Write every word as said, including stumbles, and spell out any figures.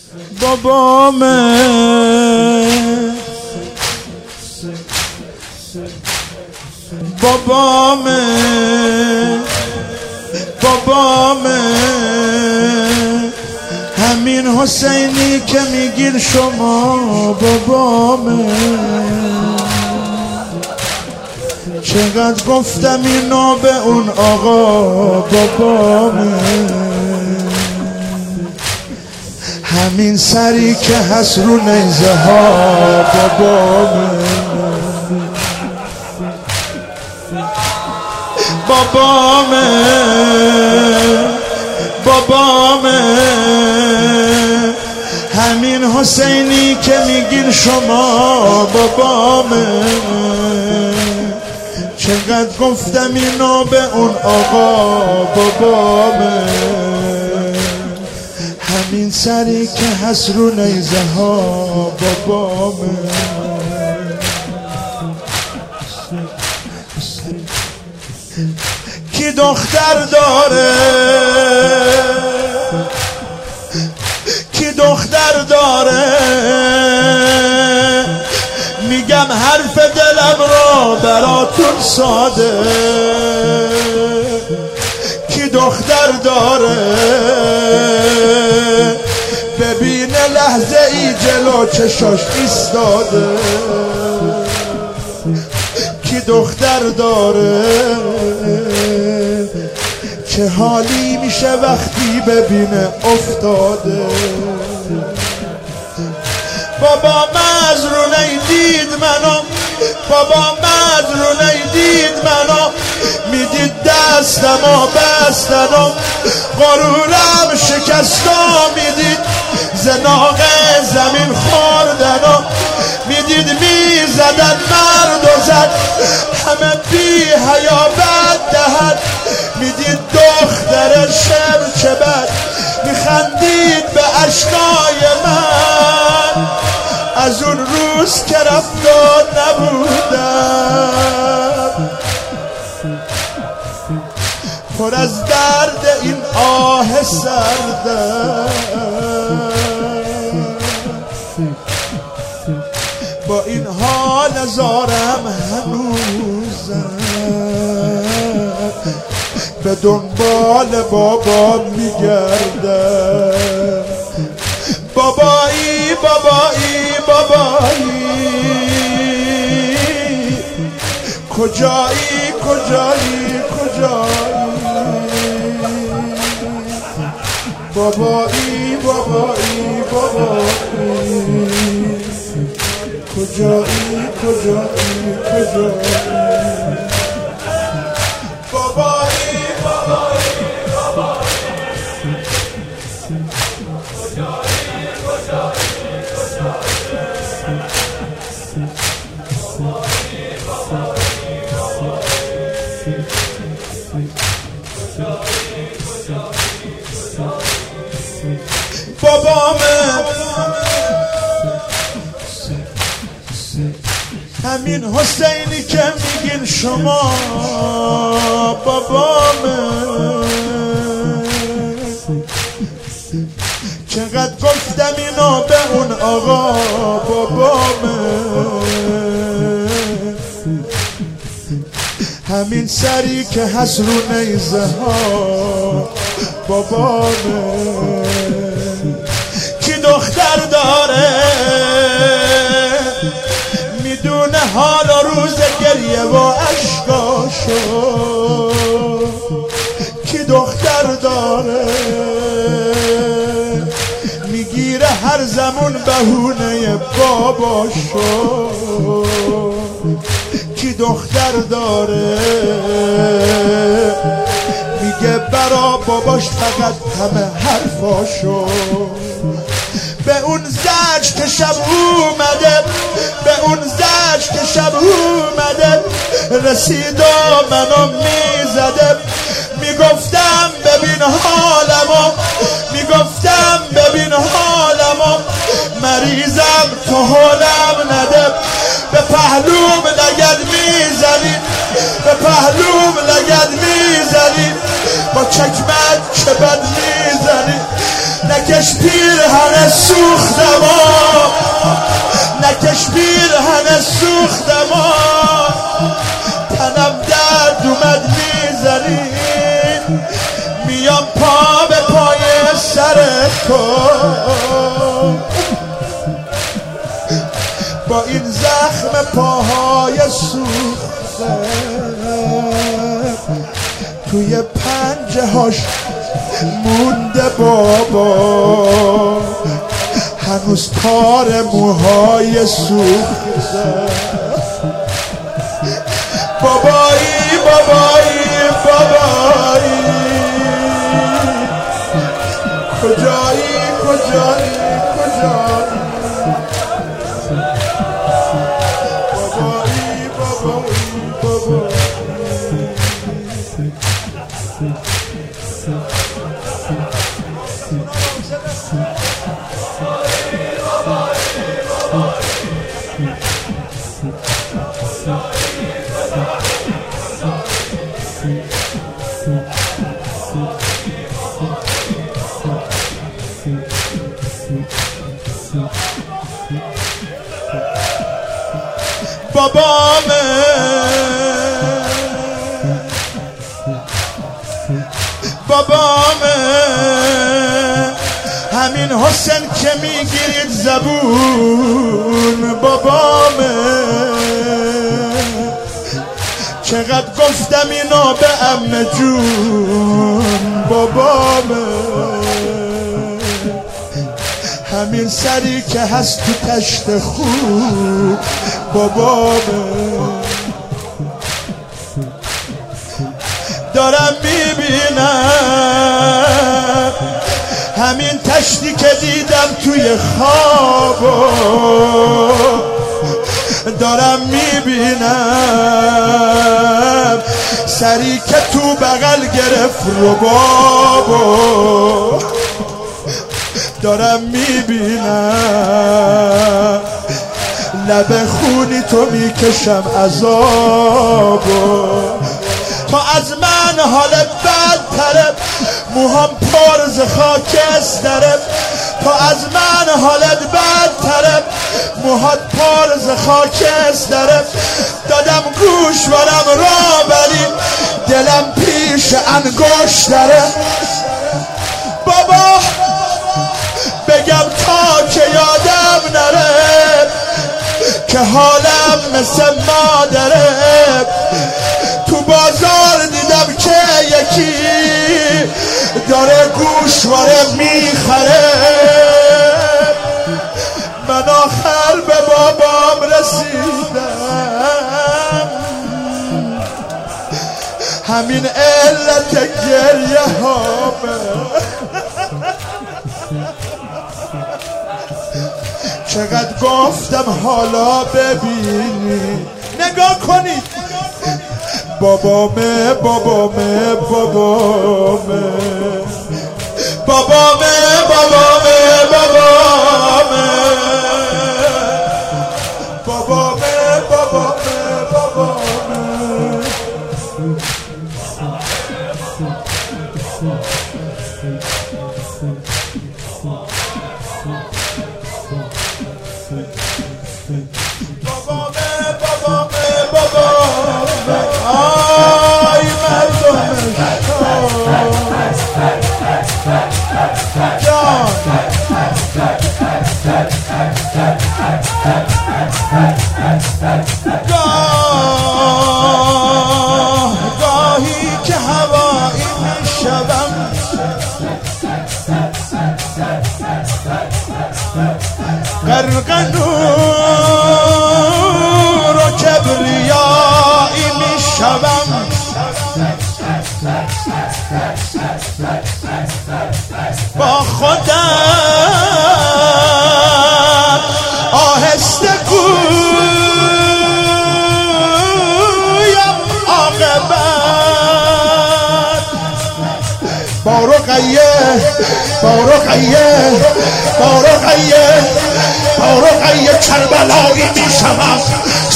بابامه بابامه بابامه همین حسینی که میگیر شما بابامه چقدر گفتم اینو به اون آقا بابامه همین سری که هست رو نیزه ها بابامه بابامه بابامه همین حسینی که میگین شما بابامه چقدر گفتم اینو به اون آقا بابامه همین سری که هست رو نیزه ها بابامه کی دختر داره کی دختر داره میگم حرف دلم را براتون ساده کی دختر داره ببین لحظه ای جلو چشاش ایستاده کی دختر داره چه حالی میشه وقتی ببینه افتاده بابا مزرونه دید منو بابا مزرونه دید منو میدید دستمو بستنم غرورم شکستا میدید زناق زمین خوردنم میدید میزدن مرد و زد همه بی حیا بد دهد میدید دختر شب چه بد میخندید به عشقای من از اون روز که رفتار نبودم پر از درد این آه سردم با این حال زارم هنوزم به دنبال بابا میگردم بابایی بابایی بابایی کجایی کجایی کجایی بابایی بابایی بابایی کجایی کجایی کجایی بابایی بابایی بابامه همین حسینی که میگین شما بابامه چقدر گفتم اینو به اون آقا بابامه همین سری که هست رو نیزه ها بابامه کی دختر داره میدونه حال و روز گریه و عشقاشو کی دختر داره میگیره هر زمون بهونه باباشو کی دختر داره میگه برا باباش فقط همه حرفاشو به اون زج که شب اومده به اون زج که شب اومده رسید و منو میزده میگفتم ببین حالمو میگفتم ببین حالمو مریضم تو حالم نده به پهلوم لگد میزنی به پهلوم لگد میزنی با چکمت چه بد میزنی نکش پیرهن سوختما، نکش پیرهن سوختما، تنم درد اومد میزنی، میام پا به پای سر تو، با این زخم پاهای سوخته توی پنجه هاش مونده بابا، هنوز تار موهای سوخته. بابایی بابایی بابایی کجایی کجایی کجایی بابایی بابایی بابایی بابامه بابامه همین حسن که میگیرید زبون، بابامه چقدر گفتم اینا به عمه جون، بابامه همین سری که هست تو تشت خوب، بابامه دارم میبینم همین تشتی که دیدم توی خوابو، دارم میبینم سری که تو بغل گرفت رو بابو، دارم میبینم لب خونی تو میکشم عذابو، تو از من حالت بدتره، موهام پر ز خاکستره، تو از من حالت بدتره، موهات پر ز خاکستره، دادم گوش ورم را ولی دلم پیش انگشتره. بابا بگم تا که یادم نره که حالم مثل مادره، تو بازار دیدم که یکی داره گوشواره میخره، من آخر به بابام رسیدم، همین علت گریه هامه. چقدر گفتم حالا ببینی، نگاه کنید بابامه بابامه بابامه بابامه بابامه بابامه بابامه بابامه بابامه آی مردم جان گاه گاهی که هوایی میشوم غرق نور و کبریایی میشوم، با خودم آهسته گویم عاقبت، با رقیه با رقیه با رقیه با رقیه کربلایی میشوم،